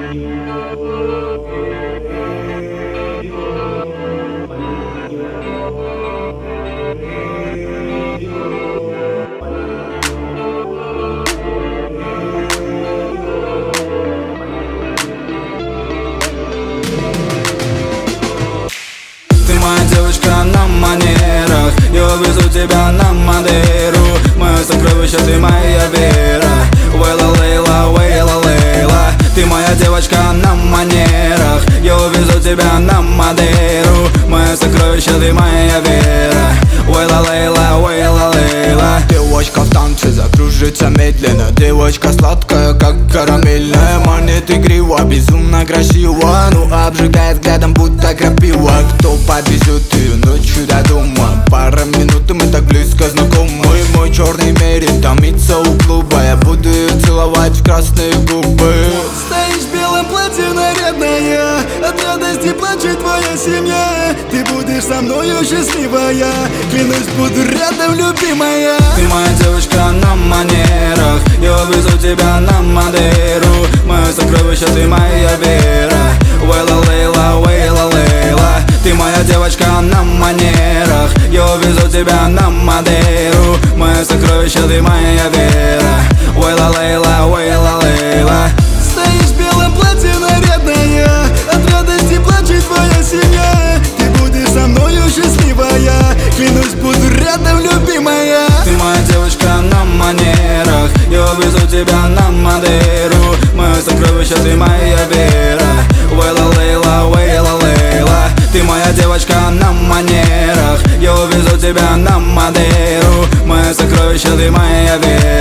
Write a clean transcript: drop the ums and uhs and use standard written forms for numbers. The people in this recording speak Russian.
Ты моя девочка на манерах, я увезу тебя на Мадейру. Мое сокровище, ты моя вера. Вейла Лейла, Вейла Лейла. Ты моя девочка на манерах, я увезу тебя на Мадейру. Мое сокровище, ты моя вера. Вейла Лейла, Вейла Лейла. Девочка в танце закружится медленно. Девочка сладкая, как карамельная. Манит игриво, безумно красиво. Ну обжигает взглядом, будто крапива. Кто подвезет ее ночью до дома? Пара минут, и мы так близко знакомы. Мой черный мерин томится у клуба. Я буду ее целовать в красные губы. Стоишь в белом платье нарядная, от радости плачет твоя семья. Ты будешь со мною счастливая, клянусь, буду рядом, любимая. Ты моя девочка на манерах, я увезу тебя на Мадейру. Мое сокровище, ты моя вера. Вейла Лейла, Вейла Лейла. Ты моя девочка на манерах, я увезу тебя на Мадейру. Мое сокровище, ты моя вера. Вейла Лейла, Вейла Лейла. Стоишь в белом платье нарядная, от радости плачет твоя семья. Ты будешь со мною счастливая, клянусь, буду рядом, любимая. Ты моя девочка на манерах, я увезу тебя на Мадейру. Мое сокровище, ты моя вера. Вейла Лейла, Вейла Лейла. Ты моя девочка на манерах, я увезу тебя на Мадейру. Мое сокровище, ты моя вера.